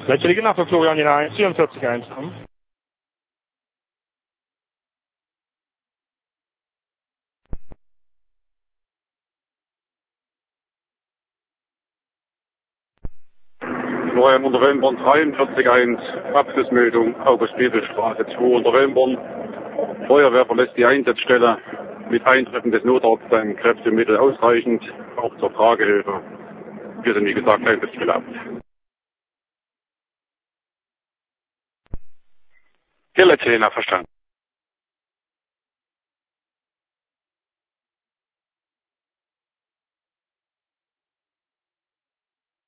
Letztlich nach für Florian Jenay, 44-1. Florian unter Wellborn 43-1, Abschlussmeldung, August-Bebel-Straße 2 unter Wellborn. Feuerwehr verlässt die Einsatzstelle. Mit Eintreffen des Notarztes seien Kräfte und Mittel ausreichend, auch zur Tragehilfe. Wir sind wie gesagt Einsatzstelle ab. Hier letzte verstanden.